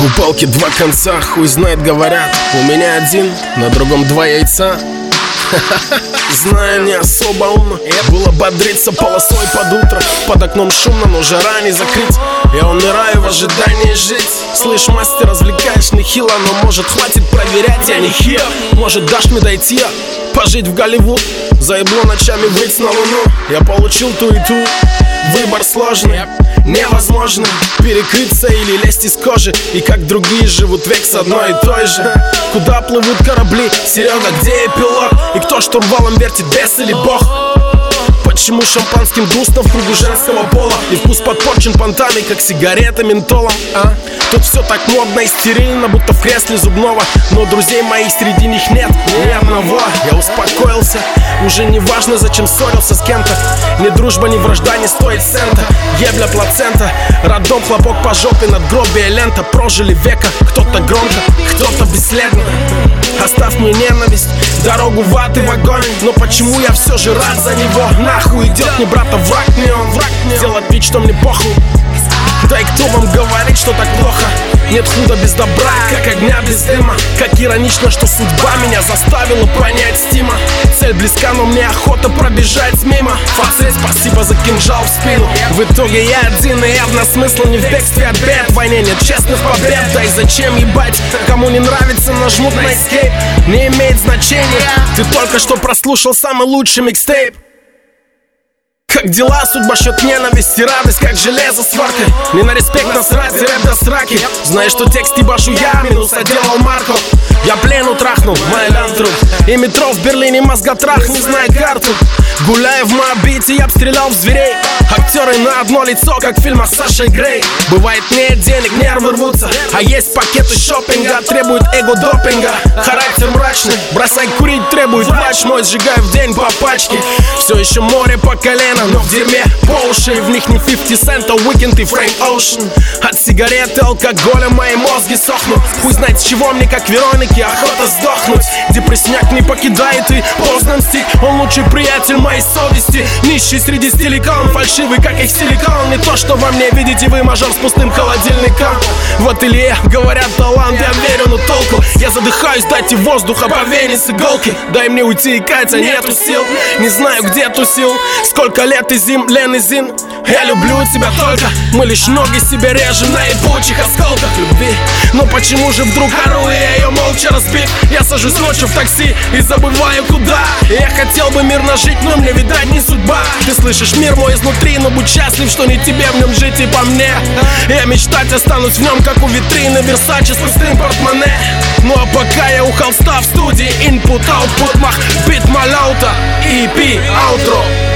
У палки два конца, хуй знает, говорят. У меня один, на другом два яйца. Знаю, не особо умно было бодриться полосой под утро. Под окном шумно, но жара не закрыть. Я умираю в ожидании жить. Слышь, мастер, развлекаешь нехило, но может хватит проверять, я не хер. Может дашь мне дойти, пожить в Голливуд, заебло ночами выйти на луну. Я получил ту и ту. Выбор сложный, невозможно перекрыться или лезть из кожи. И как другие живут век с одной и той же. Куда плывут корабли, Серега, где эпилог? И кто штурвалом вертит, бес или бог? Почему шампанским грустно в кругу женского пола? И вкус подпорчен понтами, как сигарета ментолом, а? Тут все так модно и стерильно, будто в кресле зубного. Но друзей моих среди них нет ни одного. Я успокоился, уже не важно, зачем ссорился с кем-то. Ни дружба, ни вражда не стоит цента. Ебля, плацента, роддом, хлопок по жопе, надгробие, лента. Прожили века, кто-то громко, кто-то бесследно. Оставь мне ненависть, дорогу в ад и в огонь. Но почему я все же рад за него? Нахуй идет, не брата, враг мне он. Делать вид, что мне похуй. Да и кто вам говорит, что так плохо? Нет худа без добра, как огня без дыма. Как иронично, что судьба меня заставила понять стима. Цель близка, но мне охота пробежать мимо. Фацет, спасибо за кинжал в спину. В итоге я один, и явно смысл не в бегстве от бед. В войне нет честных побед, да и зачем ебать? Кому не нравится, нажмут на escape. Не имеет значения, ты только что прослушал самый лучший микстейп. Как дела, судьба, счет, ненависть и радость, как железо сваркой. Не на респект насрать, рэп до сраки. Знаешь, что текст ебашу я, минус отделал Марко. Я плену трахнул, мой лянтру. И метро в Берлине мозготрах, не зная карту. Гуляя в Моабите, я б стрелял в зверей. Актеры на одно лицо, как в фильмах с Сашей Грей. Бывает, нет денег, нервы рвутся. А есть пакеты шопинга, требует эго-допинга. Характер мрачный, бросай курить требует плач мой, сжигаю в день по пачке. Все еще море по колено, но в дерьме по уши. В них не 50 Cent, а Weekend и Frank Ocean. От сигареты, алкоголя мои мозги сохнут. Хуй знает с чего мне, как Веронике, охота сдохнуть. Депрессняк не покидает и поздно мстить. Он лучший приятель моей совести. Нищий среди стиликон, фальшивый, как их силикон. Не то, что во мне видите вы, мажор с пустым холодильником. В ателье говорят талант, я верю, но толку. Я задыхаюсь, дайте воздуха, по вене с иголки. Дай мне уйти и каяться, нету сил. Не знаю, где тусил, сколько лет и зим, Лен и Зин. Я люблю тебя только, мы лишь ноги себе режем на ебучих осколках любви. Но почему же вдруг ору, и я ее молча разбив? Я сажусь ночью в такси и забываю куда. Я хотел бы мирно жить, но мне, видать, не судьба. Ты слышишь мир мой изнутри, но будь счастлив, что не тебе в нем жить и по мне. Я мечтать останусь в нем, как у витрины Версаче с пустым портмоне. Ну а пока я у холста в студии, input, output, мах, бит малаута, EP, outro.